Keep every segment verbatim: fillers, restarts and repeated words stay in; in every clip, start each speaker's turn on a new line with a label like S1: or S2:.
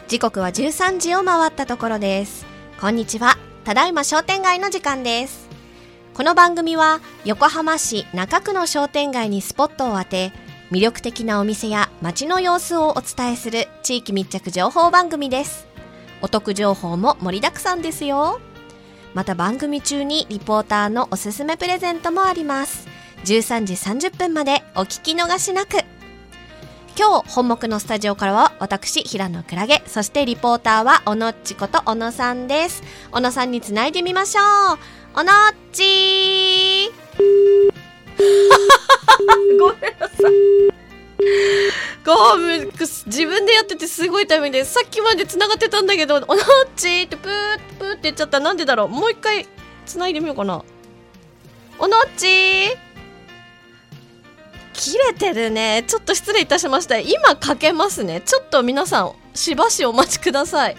S1: 時刻はじゅうさんじを回ったところです。こんにちは。ただいま商店街の時間です。この番組は横浜市中区の商店街にスポットを当て、魅力的なお店や街の様子をお伝えする地域密着情報番組です。お得情報も盛りだくさんですよ。また番組中にリポーターのおすすめプレゼントもあります。じゅうさんじさんじゅっぷんまでお聞き逃しなく。今日本目のスタジオからは私平野くらげ、そしてリポーターはおのっちこと小野さんです。小野さんにつないでみましょう。おのっちーごめんなさい。ごめん、自分でやっててすごいタイミングで、さっきまでつながってたんだけど、おのっちーってプープーって言っちゃった。なんでだろう。もう一回つないでみようかな。おのっちー切れてるね。ちょっと失礼いたしました。今かけますね。ちょっと皆さんしばしお待ちください。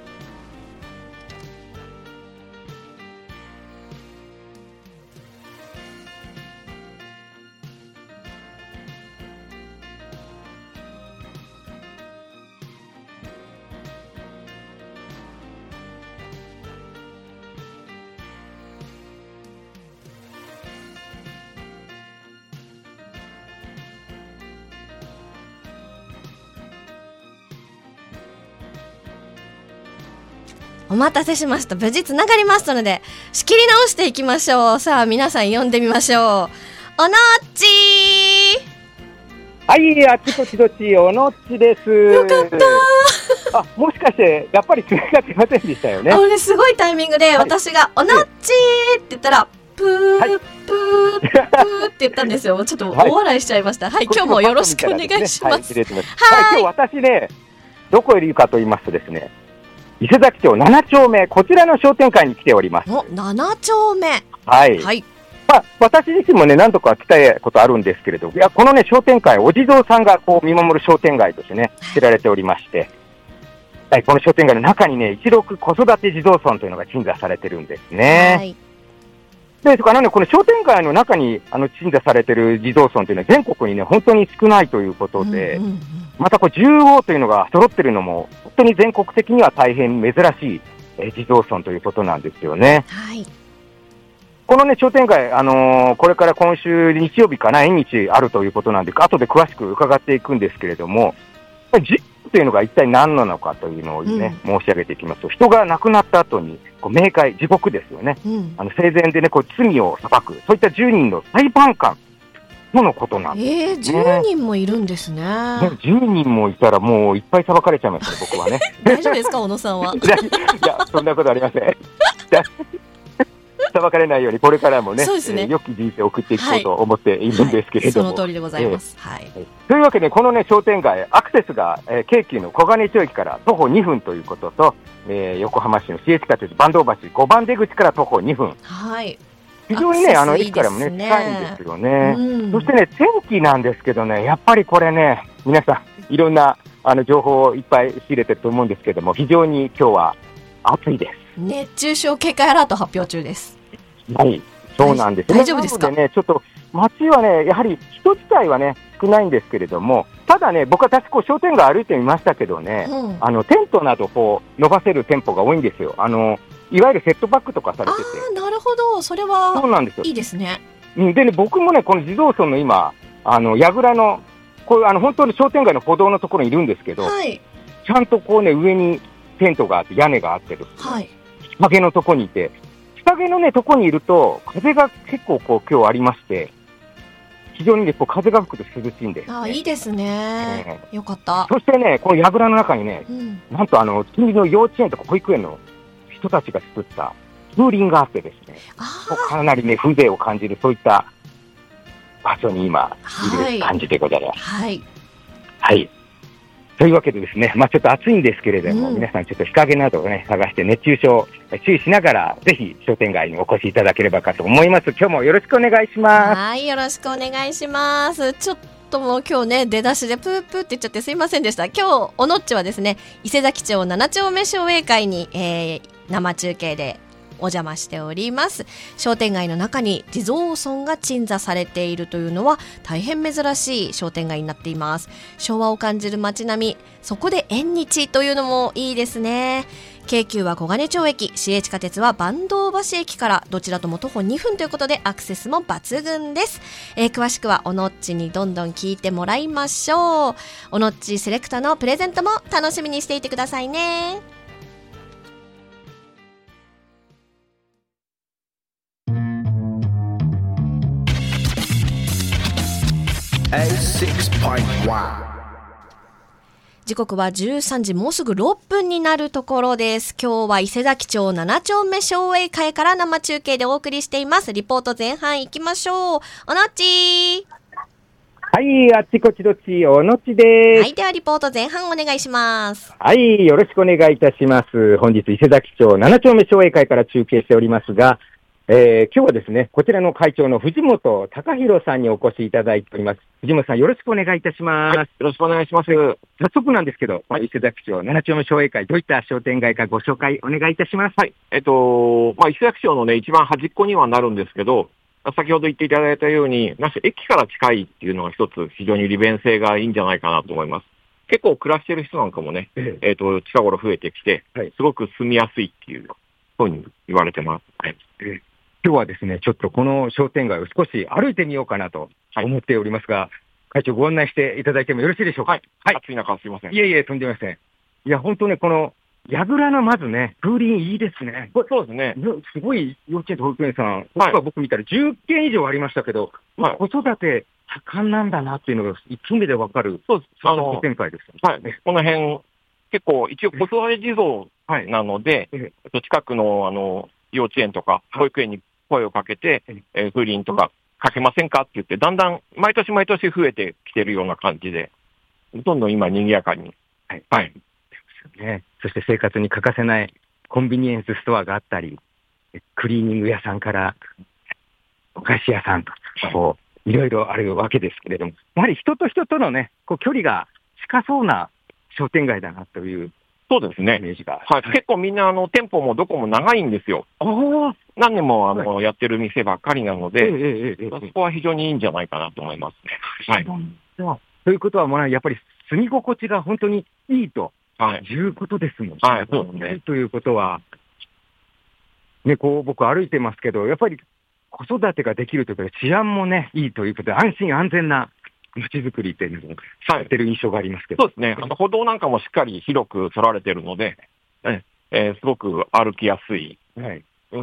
S1: お待たせしました。無事つながりましたので仕切り直していきましょう。さあ皆さん呼んでみましょう。おのっちー。
S2: はい、あっちこっちどっちおのっちです。
S1: よかった
S2: あ、もしかしてやっぱりつながってませんでしたよね。
S1: あれすごいタイミングで、はい、私がおのっちーって言ったらプー、はい、プープーって言ったんですよ。ちょっと大笑いしちゃいました。はい、はい、今日もよろしくお願いします。はい、
S2: はいはい、今日私ね、どこへいるかと言いますとですね、伊勢崎町なな丁目、こちらの商店会に来ております。
S1: お、なな丁目。
S2: はい。はい。まあ、私自身もね、何度か来たことあるんですけれど、いや、このね、商店会、お地蔵さんがこう見守る商店街としてね、知られておりまして、はい、この商店街の中にね、一六子育て地蔵村というのが鎮座されてるんですね。はい。で、それからね、この商店街の中にあの鎮座されてる地蔵村というのは全国にね、本当に少ないということで、うんうんうん、またこう獣王というのが揃ってるのも本当に全国的には大変珍しい、えー、地蔵村ということなんですよね。はい。このね商店街、あのー、これから今週日曜日かな、縁日あるということなんで、後で詳しく伺っていくんですけれども、獣王というのが一体何なのかというのをね、うん、申し上げていきますと、人が亡くなった後にこう冥界、地獄ですよね。うん、あの生前でねこう罪を裁く、そういったじゅうにんの裁判官とのことなんですね。
S1: えー、じゅうにんもいるんですね。
S2: ね、じゅうにんもいたらもういっぱい裁かれちゃいますね、僕はね。
S1: 大丈夫ですか、小野さんは。
S2: いや、いやそんなことありません。裁かれないようにこれからもね、そうですね、えー、良き人生を送っていこうと思っているんですけれども、
S1: はいはい、その通りでございます。えーはい、
S2: というわけで、このね商店街、アクセスが、えー、京急の小金井町駅から徒歩にふんということと、えー、横浜市の市営地下鉄坂東橋ごばん出口から徒歩にふん。はい。非常にね、あの駅からもね、近いんですよね。うん、そしてね、天気なんですけどね、やっぱりこれね、皆さん、いろんなあの情報をいっぱい仕入れてると思うんですけども、非常に今日は暑いです。
S1: 熱中症警戒アラート発表中です。
S2: はい、そうなんです、ね。
S1: 大丈夫ですか？
S2: なのでね、ちょっと街はね、やはり人自体はね、少ないんですけれども、ただね、僕は確かこう商店街歩いてみましたけどね、うん、あのテントなどこう伸ばせる店舗が多いんですよ。あのいわゆるセットバックとかされてて。
S1: あ、なるほど、それはそうなんですよ。いいですね。
S2: でね、僕もね、この地蔵村の今、あの櫓のこうあの本当に商店街の歩道のところにいるんですけど、はい、ちゃんとこうね上にテントがあって屋根があってですね、はい、日陰のところにいて、日陰のねところにいると風が結構こう今日ありまして、非常にねこう風が吹くと涼しいんです、ね。
S1: あ、いいですね、えー。よかった。
S2: そしてね、この櫓の中にね、うん、なんとあの近隣の幼稚園とか保育園の人たちが作った風鈴があってですね、かなりね風情を感じる、そういった場所に今いる感じでございます。はい。はい。というわけでですね、まあちょっと暑いんですけれども、うん、皆さんちょっと日陰などをね探して熱中症注意しながら、ぜひ商店街にお越しいただければかと思います。今日もよろしくお願いします。
S1: はい、よろしくお願いします。ちょっともう今日ね出だしでプープーって言っちゃってすいませんでした。今日おのっちはですね、伊勢崎町なな丁目商栄会に、えー、生中継でお邪魔しております。商店街の中に地蔵尊が鎮座されているというのは大変珍しい商店街になっています。昭和を感じる街並み、そこで縁日というのもいいですね。京急は小金町駅、市営地下鉄は坂東橋駅から、どちらとも徒歩にふんということでアクセスも抜群です。えー、詳しくはおのっちにどんどん聞いてもらいましょう。おのっちセレクタのプレゼントも楽しみにしていてくださいね。時刻はじゅうさんじ、もうすぐろっぷんになるところです。今日は伊勢崎町なな丁目商栄会から生中継でお送りしています。リポート前半行きましょう。おのっち。
S2: はい、あっちこっちどっち、おのっちです。
S1: はい、ではリポート前半お願いします。
S2: はい、よろしくお願いいたします。本日伊勢崎町なな丁目商栄会から中継しておりますが、えー、今日はですね、こちらの会長の藤本隆弘さんにお越しいただいております。藤本さん、よろしくお願いいたします。はい、
S3: よろしくお願いします。
S2: 早速なんですけど、はい、伊勢崎町なな丁目商栄会、どういった商店街かご紹介お願いいたします。
S3: はい、えっと、まあ、伊勢崎町のね、一番端っこにはなるんですけど、先ほど言っていただいたように、なし駅から近いっていうのが一つ非常に利便性がいいんじゃないかなと思います。結構暮らしてる人なんかもね、えええっと、近頃増えてきて、はい、すごく住みやすいっていうふうに言われてます。はい、
S2: ええ、今日はですね、ちょっとこの商店街を少し歩いてみようかなと思っておりますが、はい、会長ご案内していただいてもよろしいでしょうか。
S3: はい。はい、暑い中すいません。
S2: いえいえ、とんでもありません。いや、本当ね、この、櫓のまずね、風鈴いいですね。
S3: そうですね。
S2: すごい幼稚園と保育園さん、はい、僕見たらじゅっけん以上ありましたけど、はい、子育て盛んなんだなっていうのが一目でわかる。
S3: そうです。
S2: あの、展開です。
S3: はい。この辺、結構一応子育て地蔵なので、はい、近くのあの、幼稚園とか保育園に声をかけて、はい、えー、風鈴とかかけませんかって言って、だんだん毎年毎年増えてきてるような感じで、どんどん今賑やかに。
S2: はい。はい。ね、そして生活に欠かせないコンビニエンスストアがあったり、クリーニング屋さんからお菓子屋さんと、こう、いろいろあるわけですけれども、やはり人と人とのね、こう距離が近そうな商店街だなという。
S3: そうですね。
S2: イメージが。
S3: はい。結構みんなあの、店舗もどこも長いんですよ。
S2: ああ。
S3: 何年もあの、はい、やってる店ばっかりなので、
S2: ええええ、
S3: そこは非常にいいんじゃないかなと思いますね。はい。
S2: ということは、もうやっぱり住み心地が本当にいいと。はい。いうことですもんね。
S3: はい、そうですね。
S2: ということは、ね、こう、僕歩いてますけど、やっぱり子育てができるというか、治安もね、いいということで、安心安全な街づくりっていうのをされてる印象がありますけど。
S3: そうですね。あの歩道なんかもしっかり広く取られてるので、ええー、すごく歩きやすい。はい。うん、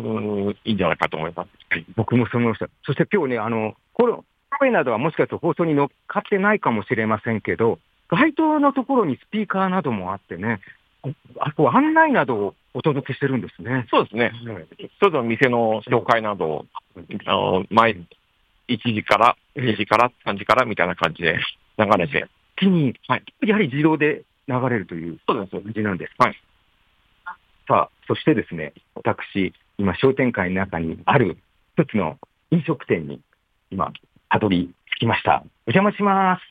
S3: いいんじゃないかと思います。
S2: はい。僕もそう思いました。そして今日ね、あの、この声などはもしかすると放送に乗っかってないかもしれませんけど、街頭のところにスピーカーなどもあってね、あと案内などをお届けしてるんですね。
S3: そうですね。はい、それぞれ店の紹介などを、あの、前、いちじから、にじから、さんじからみたいな感じで流れて。
S2: 一気に、はい、やはり自動で流れるという
S3: 感
S2: じなんです。
S3: はい。
S2: さあ、そしてですね、私、今商店街の中にある一つの飲食店に今、たどり着きました。お邪魔します。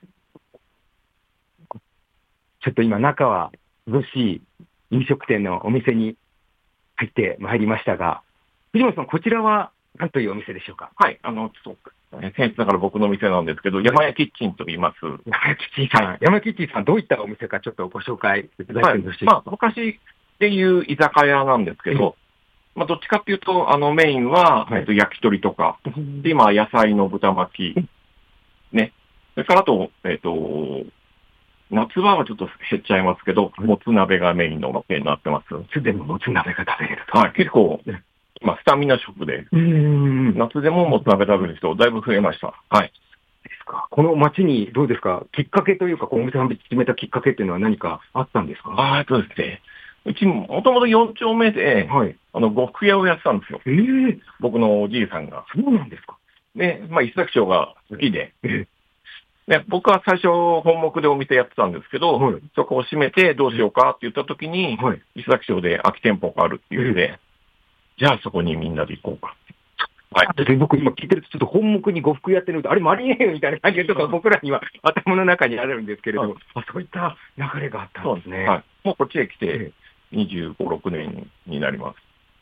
S2: ちょっと今中は涼しい飲食店のお店に入ってまいりましたが、藤本さん、こちらは何というお店でしょうか。
S3: はい、あの、ちょっと、僭越ながら僕の店なんですけど、山屋キッチンと言います。
S2: 山屋キッチンさん、はい、山屋キッチンさん、どういったお店かちょっとご紹介いただいてよろしいですか。
S3: はい、まあ、昔でいう居酒屋なんですけど、まあ、どっちかっていうと、あの、メインは、はい、えっと、焼き鳥とか、で、今、野菜の豚巻き、ね。それからあと、えっと、夏場はちょっと減っちゃいますけど、もつ鍋がメインのお店になってます。
S2: すでにもつ鍋が食べれると。
S3: はい、結構、今、スタミナ食で、うん夏でももつ鍋食べる人、だいぶ増えました。はい。
S2: ですか。この街にどうですか、きっかけというか、このお店を始めたきっかけっていうのは何かあったんですか。
S3: ああ、そうですね。うちも、もともとよん丁目で、はい、あの、呉服屋をやってたんですよ。
S2: ええー、
S3: 僕のおじいさんが。
S2: そうなんですか。
S3: で、まあ、伊勢崎町が好きで、えーね、僕は最初、本木でお店やってたんですけど、はい、そこを閉めてどうしようかって言った時に、はい、伊勢崎町で空き店舗があるっていうので、えー、じゃあそこにみんなで行こうか。
S2: はい。で僕今聞いてるとちょっと本木に呉服やってると、あれもありえへんみたいな感じで、ちょっと僕らには頭の中にあるんですけれども、あ、そういった流れがあったんですね。
S3: はい。もうこっちへ来てにじゅうご、ろくねんになります。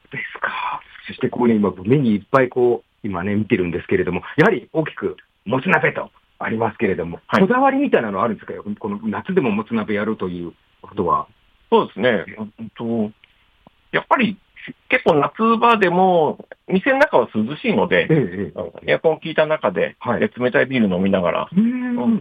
S2: ですか。そしてこうね、今、目にいっぱいこう、今ね、見てるんですけれども、やはり大きく、もつ鍋とありますけれども、はい、こだわりみたいなのはあるんですか？この夏でももつ鍋やるということは。
S3: そうですね。とやっぱり、結構夏場でも、店の中は涼しいので、ええ、エアコン効いた中で、はい、冷たいビール飲みながら、うん、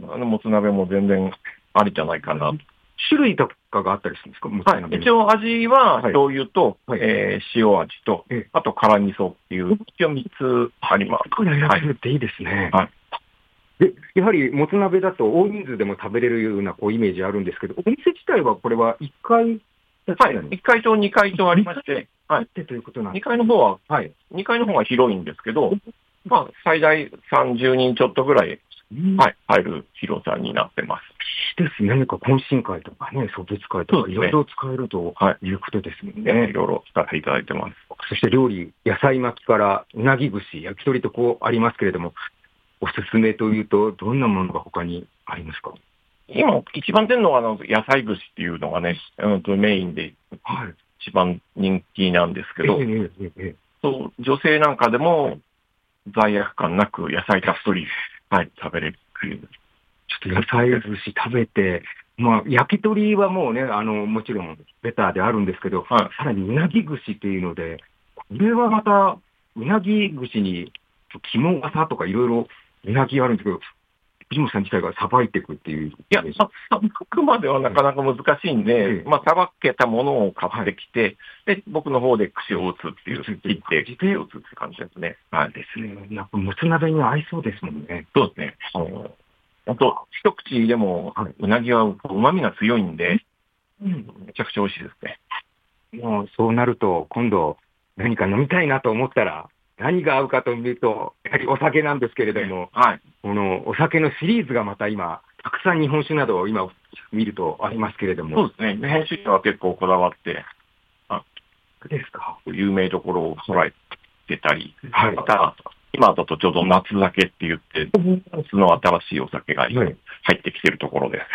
S3: あのもつ鍋も全然ありじゃないかな。
S2: 種類とかがあったりするんですか？
S3: はい、一応味は醤油と、はい、えー、塩味と、はい、あと辛味噌っていう、一応みっつあります。
S2: これ選べるっていいですね。はい。で、やはりもつ鍋だと大人数でも食べれるようなこうイメージあるんですけど、お店自体はこれはいっかい、
S3: はい、いっかいとにかいとありまして、はい。
S2: ということなんです。
S3: にかいの方は、はい。にかいの方が広いんですけど、まあ、最大さんじゅうにんちょっとぐらい、はい、入る広さになってます。
S2: いいですね。何か懇親会とかね、送別会とか、いろいろ使えるということですもんね。
S3: いろいろ使っていただいてます。
S2: そして料理、野菜巻きからうなぎ串、焼き鳥とこうありますけれども、おすすめというと、どんなものが他にありますか？
S3: 今、一番出るのはあの野菜串っていうのがね、うんとメインで、はい、一番人気なんですけど、えーえーえー、そう女性なんかでも罪悪感なく野菜たっぷり、はい、食べれるっていう。
S2: ちょっと野菜串食べて、まあ、焼き鳥はもうね、あの、もちろんベターであるんですけど、はい、さらにうなぎ串っていうので、これはまた、うなぎ串に肝朝とかいろいろうなぎあるんですけど、藤本さん自体がさばいていくっていう。い
S3: や、さばくまではなかなか難しいんで、まあ、さばけたものを買ってきて、はい、で、僕の方で串を打つっていう、切って、手を打つって感じですね。
S2: はい。ですね。やっぱもつ鍋に合いそうですもんね。
S3: そうですね。あの、あと、一口でも、はい、うなぎは旨味が強いんで、うん、めちゃくちゃ美味しいですね。
S2: もう、そうなると、今度、何か飲みたいなと思ったら、何が合うかと見ると、やはりお酒なんですけれども、はい、このお酒のシリーズがまた今、たくさん日本酒などを今見るとありますけれども。
S3: そうですね。日本酒は結構こだわって、あ、
S2: ですか。
S3: 有名どころを捉えてたり、はい、また、今だとちょうど夏酒って言って、夏の新しいお酒が入ってきてるところです。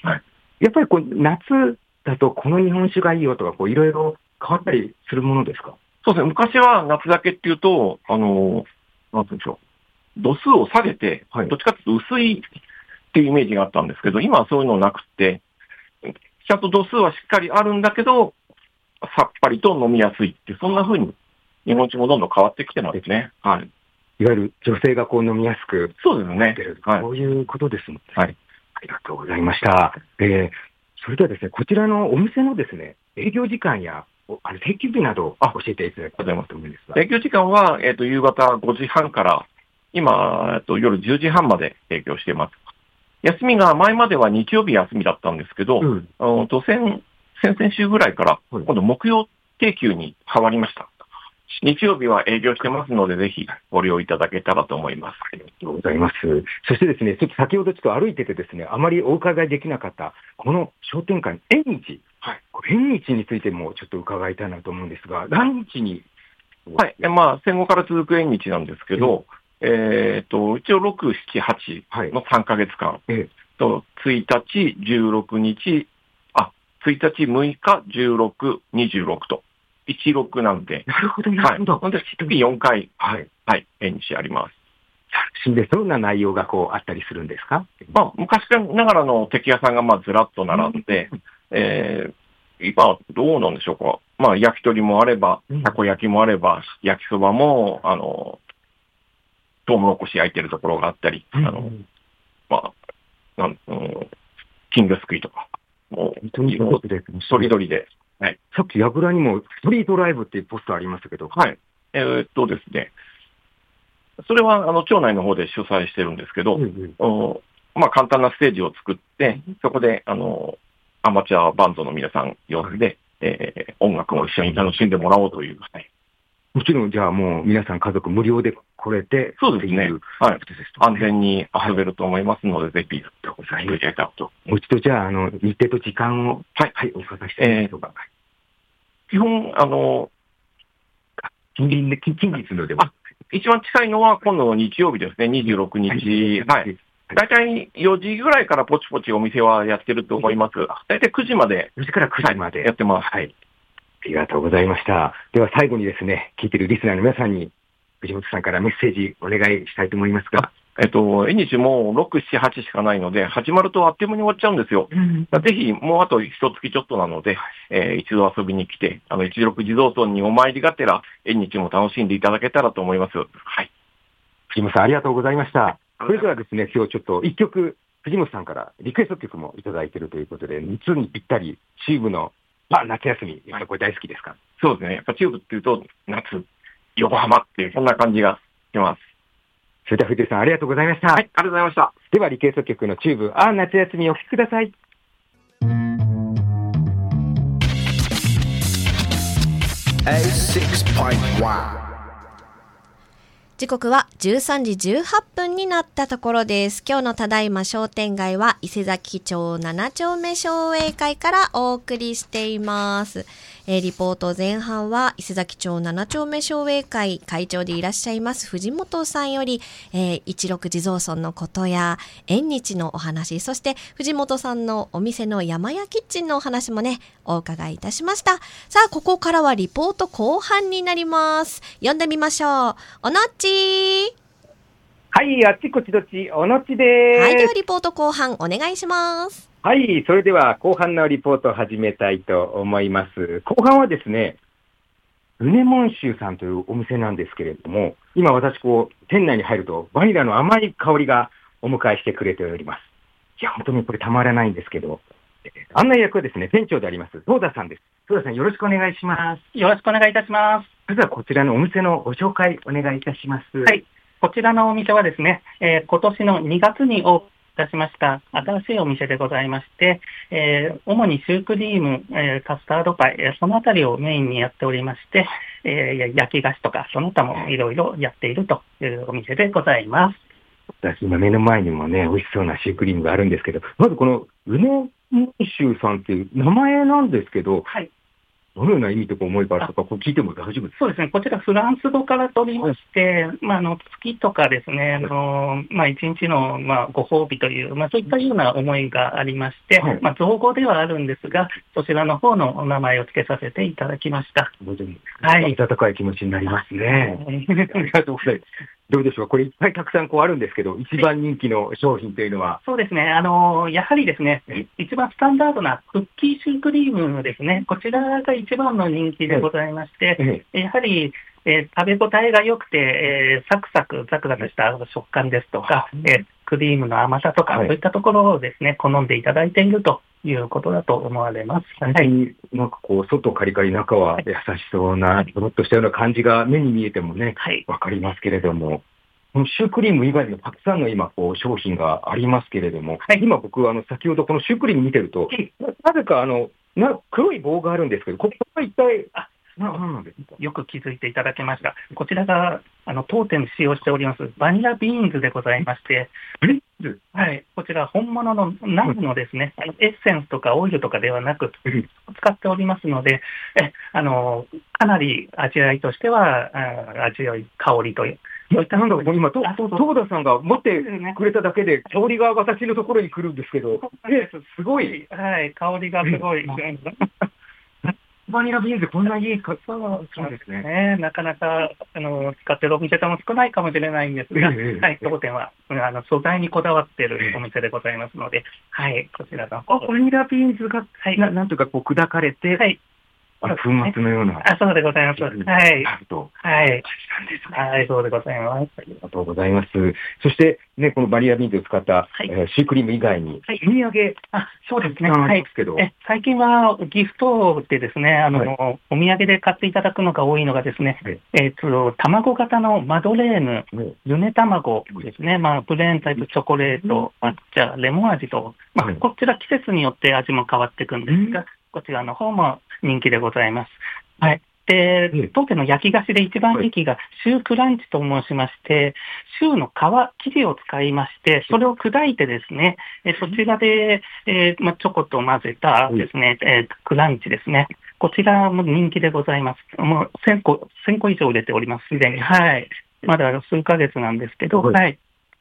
S2: はい、やっぱりこう夏だとこの日本酒がいいよとか、こういろいろ変わったりするものですか？
S3: そうですね。昔は夏酒っていうと、あの、なんていうんでしょう。度数を下げて、はい、どっちかっていうと薄いっていうイメージがあったんですけど、今はそういうのなくて、ちゃんと度数はしっかりあるんだけど、さっぱりと飲みやすいって、そんな風に日本酒もどんどん変わってきてますね。はい。
S2: いわゆる女性がこう飲みやすく。
S3: そうですね。
S2: はい。そういうことですもんね。はい。ありがとうございました。えー、それではですね、こちらのお店のですね、営業時間や、あの定休日など教えていただきたいと思うんですが。
S3: 営業時間は、えっと、夕方ごじはんから、今、えっと、夜じゅうじはんまで提供しています。休みが前までは日曜日休みだったんですけど、うん、あの先、先々週ぐらいから、今度木曜定休に変わりました。日曜日は営業してますので、ぜひご利用いただけたらと思います。
S2: ありがとうございます。そしてですね、ちょっと先ほどちょっと歩いててですね、あまりお伺いできなかった、この商店会の縁日。はい。縁日についてもちょっと伺いたいなと思うんですが、何日に？
S3: はい。まあ、戦後から続く縁日なんですけど、うん、えっと、一応ろく、しち、はちのさんかげつかん。はい、と、ついたち、じゅうろくにち、あ、ついたち、むいか、じゅうろく、にじゅうろくと。いちろくなんで。
S2: なるほど、なるほど。
S3: はい、で、月よんかい、はい。はい。縁日あります。
S2: で、どんな内容がこうあったりするんですか？
S3: まあ、昔ながらの敵屋さんがまあずらっと並んで、うん、えー、今どうなんでしょうか。まあ、焼き鳥もあれば、たこ焼きもあれば、焼きそばも、あの、トウモロコシ焼いてるところがあったり、うん、あの、まあ、なん、うん、金魚すくいとか、もう、そりどりで。はい。
S2: さっき、やぐらにも、ストリートライブっていうポスターありましたけど。
S3: はい。えー、っとですね。それは、あの、町内の方で主催してるんですけど、うんうん、まあ、簡単なステージを作って、そこで、あの、アマチュアバンドの皆さん呼んで、はい、えー、音楽を一緒に楽しんでもらおうという。はい、
S2: もちろん、じゃあもう、皆さん家族無料で来れて、
S3: そうですね。はい。安全に遊べると思いますので、ぜひ、ご参加いただきたいと。
S2: もう一度、じゃあ、あの、日程と時間を、はい、はい、お伺いしたいんですが。
S3: 基本、あの、
S2: 近隣で、近日のでも。
S3: 一番近いのは今度の日曜日ですね、にじゅうろくにち。はい。だいたいよじぐらいからポチポチお店はやってると思います。だいたいくじまで。
S2: よじからくじまで。
S3: やってます。
S2: はい。 ありがとうございました。では最後にですね、聞いているリスナーの皆さんに、藤本さんからメッセージお願いしたいと思いますが。
S3: えっと、縁日もろく、しち、はちしかないので、始まるとあっという間に終わっちゃうんですよ。うん、ぜひ、もうあと一月ちょっとなので、えー、一度遊びに来て、あの、一六地蔵尊にお参りがてら、縁日も楽しんでいただけたらと思います。はい。
S2: 藤本さん、ありがとうございました。それではですね、今日ちょっと一曲、藤本さんからリクエスト曲もいただいているということで、夏にぴったり、チューブの、まあ、夏休み、やっぱこれ大好きですか？
S3: そうですね。やっぱチューブっていうと、夏、横浜っていう、そんな感じがします。
S2: それでは藤井さん、ありがとうございました。
S3: はい、ありがとうございました。
S2: では、リクエスト曲のチューブ、あー夏休みお聴きください。エーシックスポイントワン 時刻はじゅうさんじじゅうはっぷんになったところです。今日のただいま商店街は伊勢崎町なな丁目商栄会からお送りしています。えー、リポート前半は伊勢崎町なな丁目商栄会会長でいらっしゃいます藤本さんより、えー、一六地蔵尊のことや縁日のお話、そして藤本さんのお店の山屋キッチンのお話もねお伺いいたしました。さあここからはリポート後半になります。読んでみましょう。おのっちー。 はい、あっちこっちどっちおのっちです。
S1: はい、ではリポート後半お願いします。
S2: はい、それでは後半のリポートを始めたいと思います。後半はですね、うねもんしゅうさんというお店なんですけれども、今私こう、店内に入るとバニラの甘い香りがお迎えしてくれております。いや、本当にこれたまらないんですけど、案内役はですね、店長であります、東田さんです。東田さんよろしくお願いします。
S4: よろしくお願いいたします。
S2: それではこちらのお店のご紹介お願いいたします。
S4: はい、こちらのお店はですね、えー、今年のにがつにオープンいたしました新しいお店でございまして、えー、主にシュークリーム、えー、カスタードパイ、えー、そのあたりをメインにやっておりまして、えー、焼き菓子とかその他もいろいろやっているというお店でございます。
S2: 私今目の前にもね美味しそうなシュークリームがあるんですけど、まずこのうねもんしゅうさんっていう名前なんですけど、はい、どのような意味とか思いがあるとか、これ聞いても大丈夫ですか？
S4: そうですね。こちらフランス語から取りまして、まあ、あの、月とかですね、あの、まあ、一日の、まあ、ご褒美という、まあ、そういったような思いがありまして、はい、まあ、造語ではあるんですが、そちらの方のお名前を付けさせていただきました。
S2: はい。温かい気持ちになりますね。はい、ありがとうございます。どうでしょう、これいっぱいたくさんこうあるんですけど、一番人気の商品というのは、はい、
S4: そうですね、あのやはりですね、一番スタンダードなクッキーシュークリームですね、こちらが一番の人気でございまして、はい、やはり、えー、食べ応えが良くて、えー、サクサクザクザクした食感ですとか、えー、クリームの甘さとか、はい、そういったところをですね、好んでいただいているということだと思われます。
S2: はい、なんかこう、外カリカリ、中は優しそうな、とろっとしたような感じが目に見えてもね、はい、わかりますけれども、このシュークリーム以外にもたくさんの今こう商品がありますけれども、はい、今僕はあの先ほどこのシュークリーム見てると、はい、なぜかあのな黒い棒があるんですけど、ここは一体、あ、ななんですか？
S4: よく気づいていただけました。こちらがあの当店で使用しておりますバニラビーンズでございまして、はい、こちら本物のナムのですね、あのエッセンスとかオイルとかではなく使っておりますので、えあのかなり味わいとしてはあ味わい香りという。
S2: いや、なんだろう、今、東田さんが持ってくれただけで、香りが私のところに来るんですけど、すごい、
S4: はい、香りがすごい。
S2: バニラビーンズ、こんないいか、そうですね。
S4: ね、なかなかあの使ってるお店さんも少ないかもしれないんですが、ええ、はい、当店はあの素材にこだわっているお店でございますので、はい、こちらの。
S2: あ、バニラビーンズが、はい、な, なんとかこう砕かれて、はい、粉末のような。
S4: あ、そうでございます。はい。はい。はい、そうでございます。
S2: ありがとうございます。そして、ね、このバニラビーンズを使った、はい、えー、シュークリーム以外に、はい、お土産、
S4: あ、そうですね。はい。え最近はギフトでですね、あの、はい、お土産で買っていただくのが多いのがですね、はい、えっと、卵型のマドレーヌ、ゆね卵ですね、まあ、プレーンタイプチョコレート、抹茶、レモン味と、まあ、はい、こちら季節によって味も変わっていくんですが、うん、こちらの方も人気でございます。はい。で、当店の焼き菓子で一番人気がシュークランチと申しまして、シューの皮、生地を使いまして、それを砕いてですね、えそちらで、えーま、チョコと混ぜたですね、えー、クランチですね。こちらも人気でございます。もうせんこ、せんこ以上売れております、すでに。はい。まだ数ヶ月なんですけど、はい。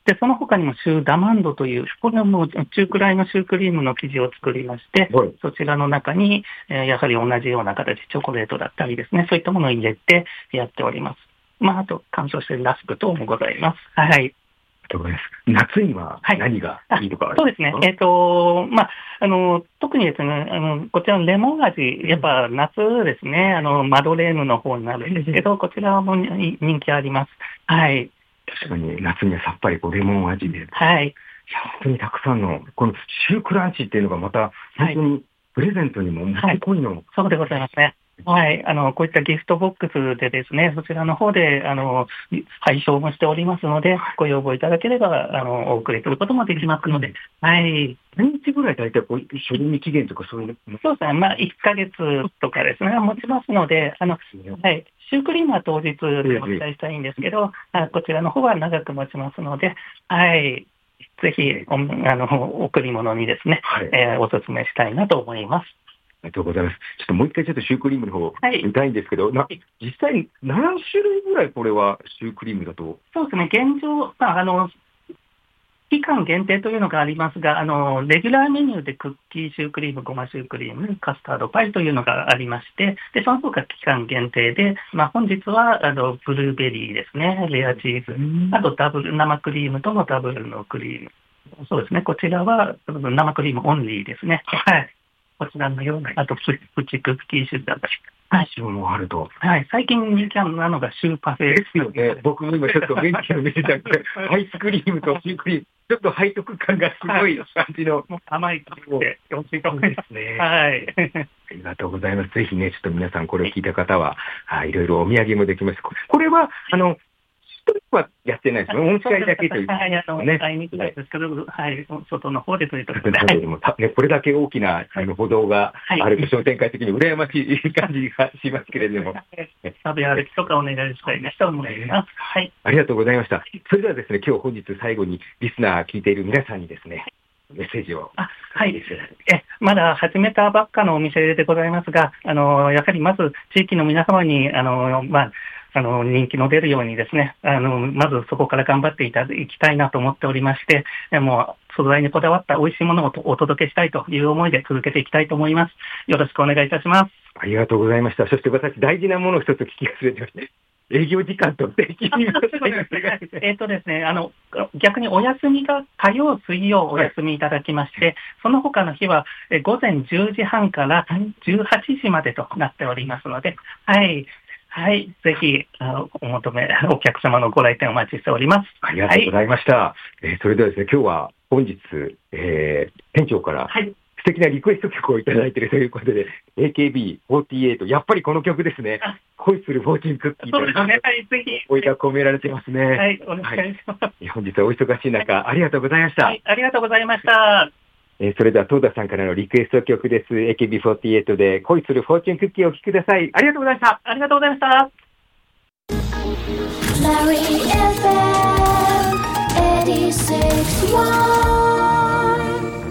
S4: で、その他にもシューダマンドという、これはもう中くらいのシュークリームの生地を作りまして、はい、そちらの中に、えー、やはり同じような形、チョコレートだったりですね、そういったものを入れてやっております。まあ、あと、乾燥しているラスク等もございます。はい。
S5: 夏には何がいいとかあるんですか？
S4: そうですね。えっ、ー、と、まあ、あの、特にですね、あの、こちらのレモン味、やっぱ夏ですね、あの、マドレーヌの方になるんですけど、こちらも人気あります。はい。
S5: 確かに夏にはさっぱりこうレモン味で。
S4: はい。
S5: いや、本当にたくさんの、このシュークランチっていうのがまた、本当にプレゼントにももってこいの、はい。
S4: そうでございますね。はい。あの、こういったギフトボックスでですね、そちらの方で、あの、配送もしておりますので、ご要望いただければ、あの、お送りすることもできますので、はい。
S5: 何日ぐらい大体こう、処理期限とかそういうの？
S4: そうですね。まあ、いっかげつとかですね、持ちますので、あの、はい。シュークリームは当日でお伝えしたいんですけど、こちらの方は長く持ちますので、はい。ぜひ、あの、贈り物にですね、はい、えー、お勧めしたいなと思います。
S5: ありがとうございます。ちょっともう一回ちょっとシュークリームの方見たいんですけど、はい、な実際何種類ぐらいこれはシュークリームだと？
S4: そうですね、現状、まあ、あの、期間限定というのがありますが、あの、レギュラーメニューでクッキーシュークリーム、ごまシュークリーム、カスタードパイというのがありまして、で、その他期間限定で、まあ、本日は、あの、ブルーベリーですね、レアチーズ、あとダブル、生クリームとのダブルのクリーム。そうですね、こちらは生クリームオンリーですね。はい。こちらのような、あとプチクッキーシューだったり。
S5: はい。もあると。
S4: はい。最近人気なのがシューパフェ
S5: ですよね。僕も今ちょっと元気を見てたんで、アイスクリームとシュークリーム、ちょっと背徳感がすごい感じの。
S4: もう甘い感じで、美味しいと思いますね。はい。
S5: ありがとうございます。ぜひね、ちょっと皆さんこれを聞いた方は、はい、いろいろお土産もできます。これは、あの、一人はやってないですよ。お持ち帰りだけという。
S4: はい、あの、ね、買いにくいですけど、はい、外の方でというところで。
S5: ね、これだけ大きなあの歩道があると商店会的に羨ましい感じがしますけれども。
S4: 食べ歩きとかお願いしたいなと思います。はい。
S5: ありがとうございました。それではですね、今日本日最後にリスナー聞いている皆さんにですね、メッセージを。
S4: あ、はい。え、まだ始めたばっかのお店でございますが、あの、やはりまず地域の皆様に、あの、まあ、あの、人気の出るようにですね、あの、まずそこから頑張っていただきたいなと思っておりまして、もう、素材にこだわった美味しいものをお届けしたいという思いで続けていきたいと思います。よろしくお願いいたします。
S5: ありがとうございました。そして私、大事なものを一つ聞き忘れてました。営業時間と定期に
S4: えっとですね、あの、逆にお休みが火曜、水曜お休みいただきまして、はい、その他の日は午前じゅうじはんからじゅうはちじまでとなっておりますので、はい。はい。ぜひ、あの、お求め、お客様のご来店お待ちしております。
S5: ありがとうございました。はい、えー、それではですね、今日は本日、えー、店長から、はい、素敵なリクエスト曲をいただいているということで、エーケービーフォーティーエイト、やっぱりこの曲ですね。恋するフォーチュンクッキーという。
S4: そうですね。はい、ぜひ。
S5: おいが込められてますね。
S4: はい、お願いします。はい、
S5: 本日はお忙しい中、はい、ありがとうございました。
S4: はい、ありがとうございました。
S5: えー、それでは、東田さんからのリクエスト曲です。エーケービーフォーティーエイト で恋するフォーチュンクッキーをお聴きください。ありがとうございました。
S4: ありがとうございました。Larry エフエム はちじゅうろくてんいち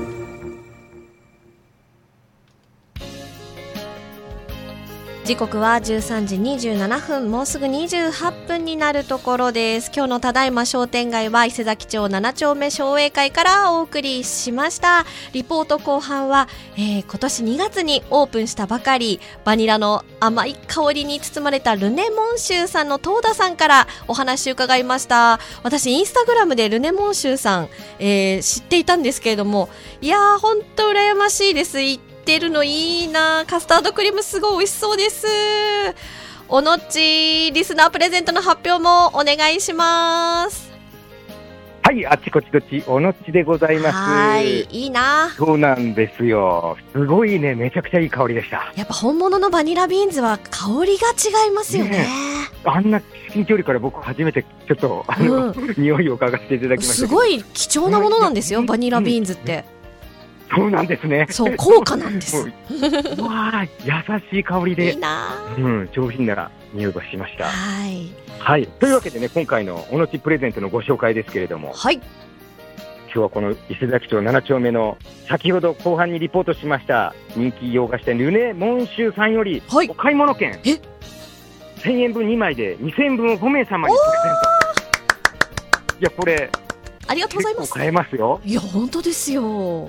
S4: 時刻はじゅうさんじにじゅうななふん、もうすぐにじゅうはっぷんになるところです。今日のただいま商店街は伊勢崎町なな丁目商栄会からお送りしました。リポート後半は、えー、今年にがつにオープンしたばかり、バニラの甘い香りに包まれたルネモンシューさんの東田さんからお話を伺いました。私インスタグラムでルネモンシューさん、えー、知っていたんですけれども、いやー本当羨ましいです。てるのいいな。カスタードクリームすごい美味しそうです。おのっちリスナープレゼントの発表もお願いします。
S2: はい、あっちこっちどっちおのっちでございます。
S1: はい、いいな。
S2: そうなんですよ。すごいね、めちゃくちゃいい香りでした。
S1: やっぱ本物のバニラビーンズは香りが違いますよね。ね、
S2: あんな近距離から僕初めてちょっとあの、うん、匂いを嗅がせていただきました。
S1: すごい貴重なものなんですよ、うん、バニラビーンズって。
S2: うん、そうなんですね。
S1: そう、高価なんです。
S2: うわ優しい香りで
S1: いいな、
S2: うん、上品な匂いがしました。
S1: はい、
S2: はい、というわけでね、今回のおのちプレゼントのご紹介ですけれども、
S1: はい、
S2: 今日はこの伊勢崎町なな丁目の先ほど後半にリポートしました人気洋菓子店ルネモンシューさんよりお買い物券、
S1: え
S2: せんえんぶんにまいでにせんえんぶんをごめいさまにプレゼント。いやこれ
S1: ありがとうございます。
S2: 結構買えますよ。
S1: いや、本当ですよ。
S2: うん。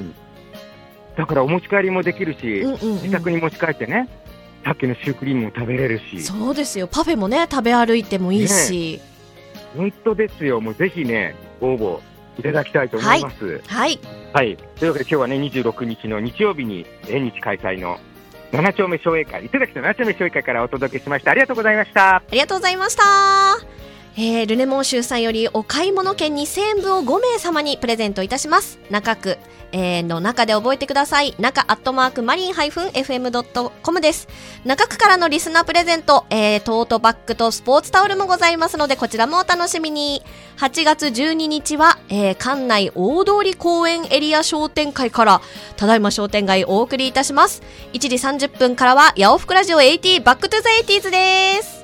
S2: だからお持ち帰りもできるし、うんうんうん、自宅に持ち帰ってね、さっきのシュークリームも食べれるし。
S1: そうですよ。パフェもね、食べ歩いてもいいし。
S2: ね、本当ですよ。もうぜひね、応募いただきたいと思います。
S1: はい。はい。
S2: はい、というわけで今日はね、にじゅうろくにちの日曜日に縁日開催のなな丁目商栄会、糸崎のなな丁目商栄会からお届けしました。ありがとうございました。
S1: ありがとうございました。えー、ルネモンシューさんよりお買い物券にせんえんぶをごめい様にプレゼントいたします。中区、えー、の中で覚えてください。中アットマークマリン エフエムドットコム です。中区からのリスナープレゼント、えー、トートバッグとスポーツタオルもございますので、こちらもお楽しみに。はちがつじゅうににちは、えー、館内大通公園エリア商店会からただいま商店街お送りいたします。いちじさんじゅっぷんからはヤオフクラジオエイティーバックトゥザエイティーズです。